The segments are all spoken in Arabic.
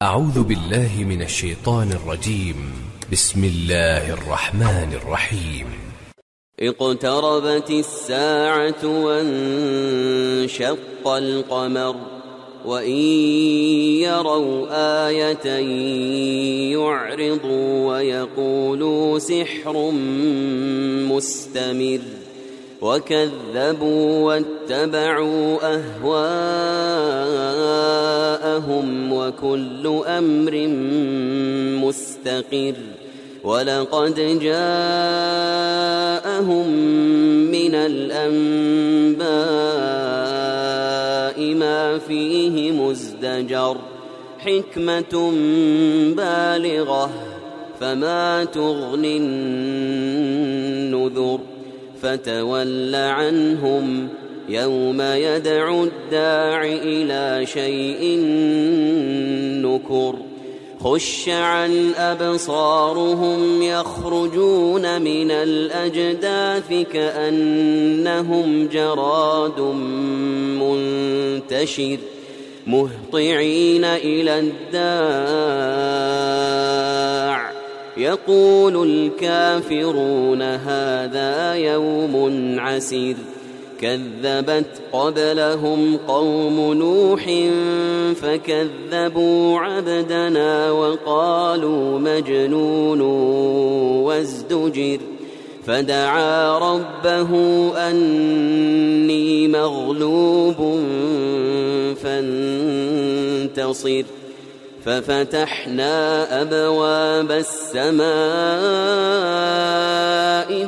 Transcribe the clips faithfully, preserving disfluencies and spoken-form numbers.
أعوذ بالله من الشيطان الرجيم. بسم الله الرحمن الرحيم. اقتربت الساعة وانشق القمر وإن يروا آية يعرضوا ويقولوا سحر مستمر وكذبوا واتبعوا أهواءهم وكل أمر مستقر ولقد جاءهم من الأنباء ما فيه مزدجر حكمة بالغة فما تغني النذر فتول عنهم يوم يدعو الداع إلى شيء نكر خش عن أبصارهم يخرجون من الأجداث كأنهم جراد منتشر مهطعين إلى الداع يقول الكافرون هذا يوم عسير كذبت قبلهم قوم نوح فكذبوا عبدنا وقالوا مجنون وازدجر فدعا ربه أني مغلوب فانتصر ففتحنا أبواب السماء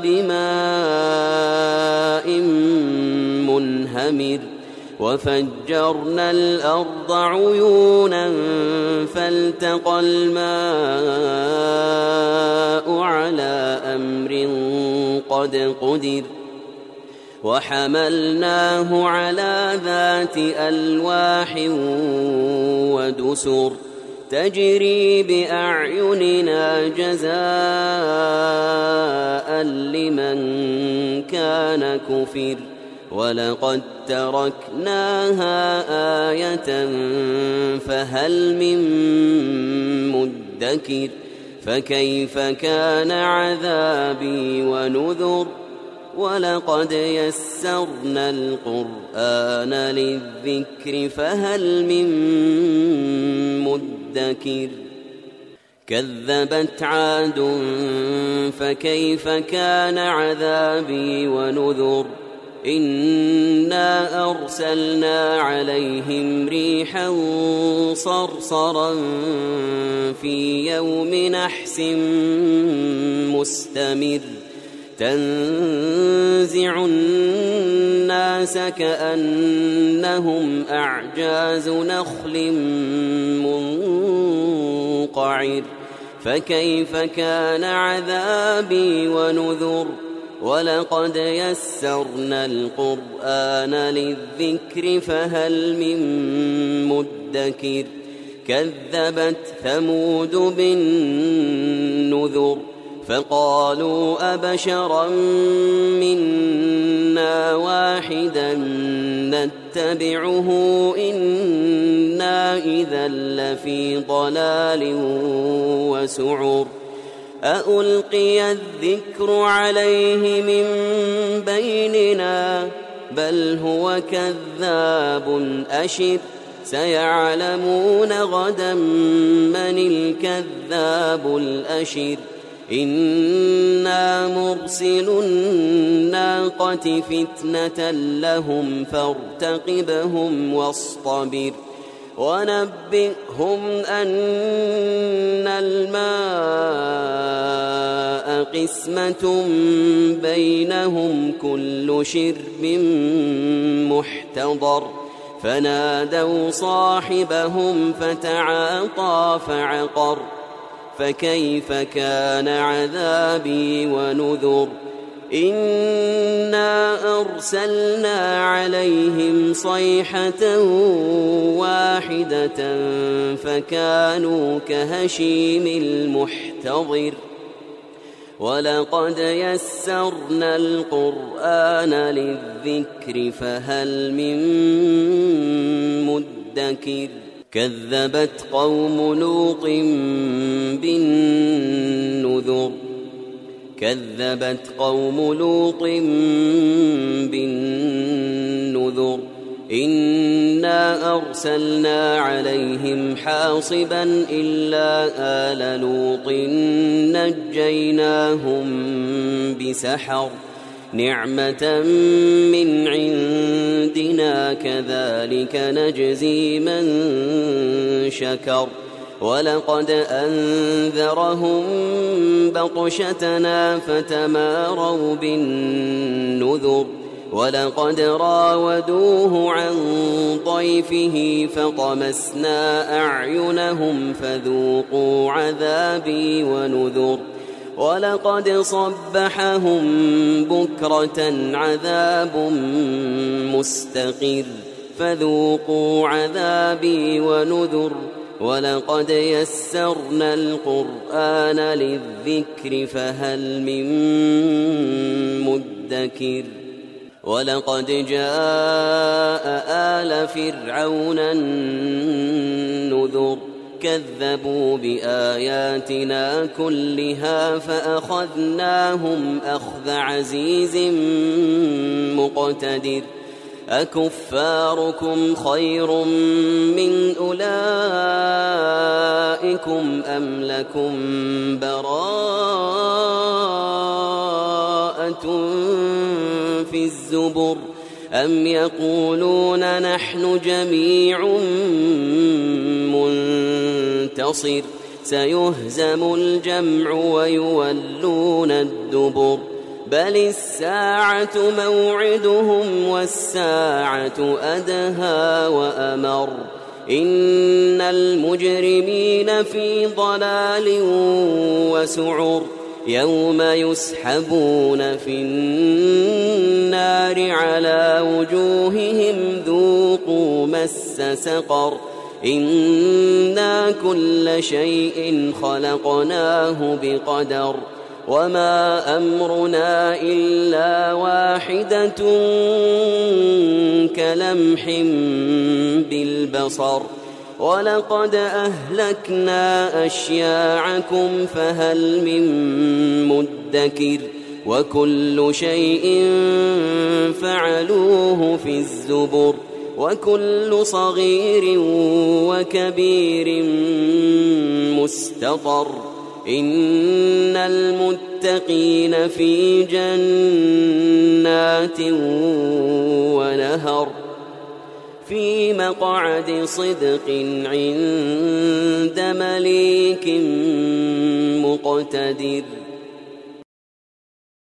بماء منهمر وفجرنا الأرض عيونا فالتقى الماء على أمر قد قدر وحملناه على ذات ألواح ودسر تجري بأعيننا جزاء لمن كان كفر ولقد تركناها آية فهل من مدكر فكيف كان عذابي ونذر ولقد يسرنا القرآن للذكر فهل من مدكر كذبت عاد فكيف كان عذابي ونذر إنا أرسلنا عليهم ريحا صرصرا في يوم نحس مستمر تنزع الناس كأنهم أعجاز نخل منقعر فكيف كان عذابي ونذر ولقد يسرنا القرآن للذكر فهل من مدكر كذبت ثمود بالنذر فقالوا أبشرا منا واحدا نتبعه إنا إذا لفي ضلال وسعر أألقي الذكر عليه من بيننا بل هو كذاب أشر سيعلمون غدا من الكذاب الأشر إنا مرسل الناقة فتنة لهم فارتقبهم واصطبر ونبئهم أن الماء قسمة بينهم كل شرب محتضر فنادوا صاحبهم فتعاطى فعقر فكيف كان عذابي ونذر إنا أرسلنا عليهم صيحة واحدة فكانوا كهشيم المحتضر ولقد يسرنا القرآن للذكر فهل من مدكر كذبت قوم لوط بالنذر كذبت قوم لوط بالنذر إنا أرسلنا عليهم حاصبا إلا آل لوط نجيناهم بسحر نعمة من عندنا كذلك نجزي من شكر ولقد أنذرهم بطشتنا فتماروا بالنذر ولقد راودوه عن ضيفه فطمسنا أعينهم فذوقوا عذابي ونذر ولقد صبحهم بكرة عذاب مستقر فذوقوا عذابي ونذر ولقد يسرنا القرآن للذكر فهل من مدكر ولقد جاء آل فرعون النذر كذبوا بآياتنا كلها فأخذناهم أخذ عزيز مقتدر أكفاركم خير من أولئكم أم لكم براءة في الزبر أم يقولون نحن جميع منتصر سيهزم الجمع ويولون الدبر بل الساعة موعدهم والساعة أدهى وأمر إن المجرمين في ضلال وسعر يوم يسحبون في النار على وجوههم ذوقوا مس سقر إنا كل شيء خلقناه بقدر وما أمرنا إلا واحدة كلمح بالبصر ولقد أهلكنا أشياعكم فهل من مدكر وكل شيء فعلوه في الزبر وكل صغير وكبير مستطر إن المتقين في جنات ونهر في مقعد صدق عند مليك مقتدر.